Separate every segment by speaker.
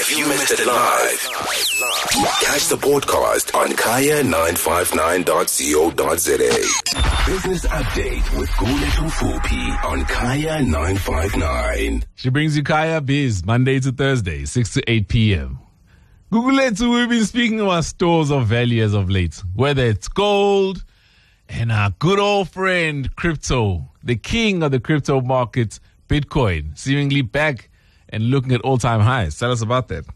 Speaker 1: If you missed it live, catch the podcast on kaya959.co.za. Business Update with Guletu Fupi on Kaya 959.
Speaker 2: She brings you Kaya Biz Monday to Thursday, 6 to 8 p.m. Guletu, we've been speaking about stores of value as of late, whether it's gold and our good old friend crypto, the king of the crypto market, Bitcoin, seemingly back and looking at all-time highs. Tell us about that.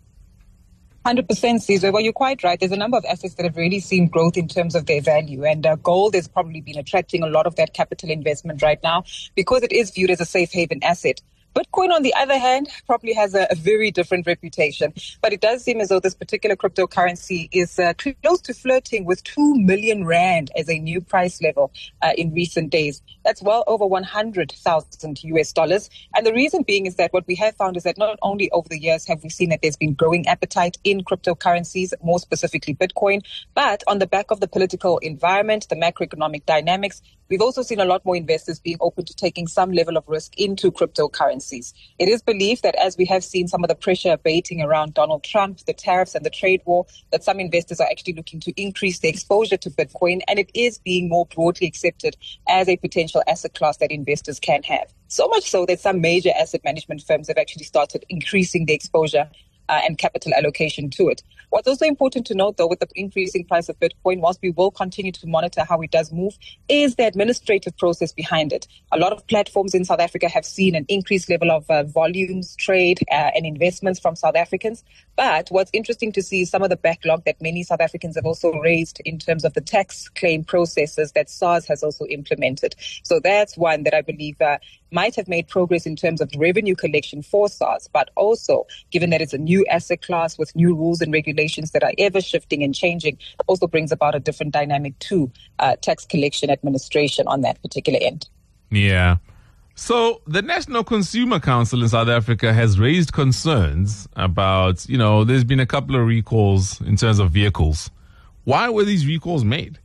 Speaker 3: 100%, Caesar. Well, you're quite right. There's a number of assets that have really seen growth in terms of their value. And gold has probably been attracting a lot of that capital investment right now because it is viewed as a safe haven asset. Bitcoin, on the other hand, probably has a very different reputation. But it does seem as though this particular cryptocurrency is close to flirting with 2 million rand as a new price level in recent days. That's well over 100,000 US dollars. And the reason being is that what we have found is that not only over the years have we seen that there's been growing appetite in cryptocurrencies, more specifically Bitcoin, but on the back of the political environment, the macroeconomic dynamics, we've also seen a lot more investors being open to taking some level of risk into cryptocurrencies. It is believed that as we have seen some of the pressure abating around Donald Trump, the tariffs and the trade war, that some investors are actually looking to increase their exposure to Bitcoin, and it is being more broadly accepted as a potential asset class that investors can have. So much so that some major asset management firms have actually started increasing their exposure and capital allocation to it. What's also important to note, though, with the increasing price of Bitcoin, whilst we will continue to monitor how it does move, is the administrative process behind it. A lot of platforms in South Africa have seen an increased level of volumes, trade, and investments from South Africans. But what's interesting to see is some of the backlog that many South Africans have also raised in terms of the tax claim processes that SARS has also implemented. So that's one that I believe might have made progress in terms of revenue collection for SARS, but also, given that it's a new asset class with new rules and regulations that are ever shifting and changing, also brings about a different dynamic to tax collection administration on that particular end.
Speaker 2: Yeah. So the National Consumer Council in South Africa has raised concerns about, there's been a couple of recalls in terms of vehicles. Why were these recalls made?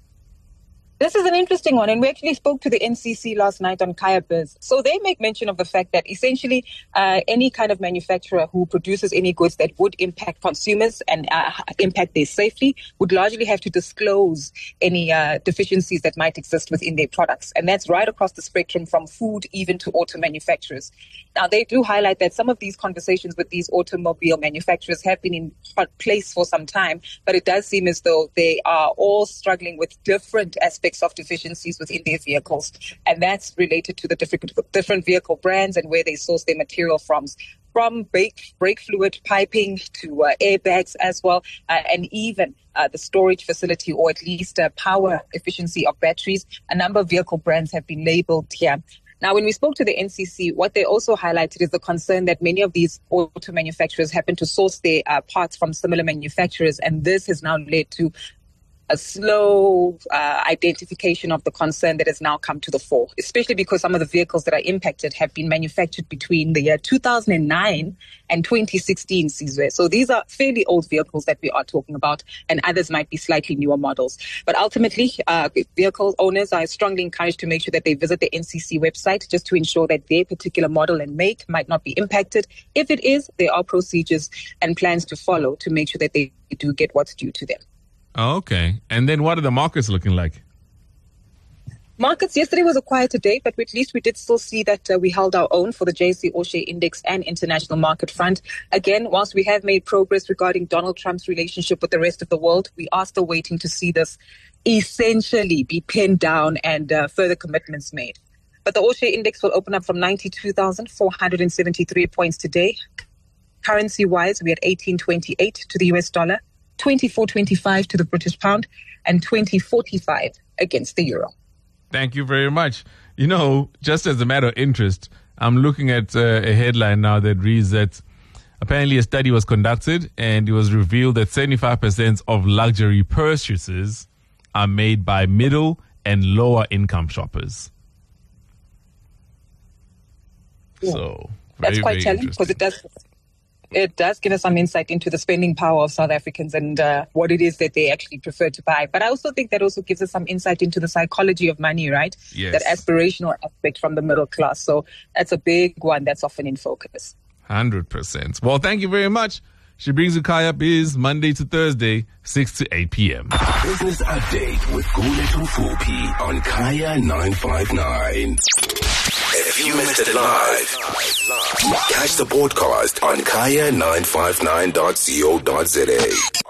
Speaker 3: This is an interesting one, and we actually spoke to the NCC last night on Kaya Biz. So they make mention of the fact that essentially any kind of manufacturer who produces any goods that would impact consumers and impact their safety would largely have to disclose any deficiencies that might exist within their products. And that's right across the spectrum from food even to auto manufacturers. Now, they do highlight that some of these conversations with these automobile manufacturers have been in place for some time, but it does seem as though they are all struggling with different aspects of deficiencies within their vehicles. And that's related to the different vehicle brands and where they source their material from brake fluid piping to airbags as well, and even the storage facility, or at least power efficiency of batteries. A number of vehicle brands have been labeled here. Now, when we spoke to the NCC, what they also highlighted is the concern that many of these auto manufacturers happen to source their parts from similar manufacturers, and this has now led to a slow identification of the concern that has now come to the fore, especially because some of the vehicles that are impacted have been manufactured between the year 2009 and 2016, Caesar. So these are fairly old vehicles that we are talking about, and others might be slightly newer models. But ultimately, vehicle owners are strongly encouraged to make sure that they visit the NCC website just to ensure that their particular model and make might not be impacted. If it is, there are procedures and plans to follow to make sure that they do get what's due to them.
Speaker 2: Oh, okay. And then what are the markets looking like?
Speaker 3: Markets yesterday was a quieter day, but at least we did still see that we held our own for the JSE All Share Index and international market front. Again, whilst we have made progress regarding Donald Trump's relationship with the rest of the world, we are still waiting to see this essentially be pinned down and further commitments made. But the All Share Index will open up from 92,473 points today. Currency-wise, we're at 18.28 to the US dollar, 24.25 to the British pound, and 20.45 against the euro.
Speaker 2: Thank you very much. Just as a matter of interest, I'm looking at a headline now that reads that apparently a study was conducted and it was revealed that 75% of luxury purchases are made by middle and lower income shoppers.
Speaker 3: Yeah.
Speaker 2: So
Speaker 3: that's quite telling because it does give us some insight into the spending power of South Africans and what it is that they actually prefer to buy. But I also think that also gives us some insight into the psychology of money, right?
Speaker 2: Yes.
Speaker 3: That aspirational aspect from the middle class. So that's a big one that's often in focus.
Speaker 2: 100%. Well, thank you very much. She Brings You Kaya Biz, Monday to Thursday, 6 to 8 p.m.
Speaker 1: Business Update with Guletu Fupi on Kaya 959. If you missed it live, catch the podcast on kaya959.co.za.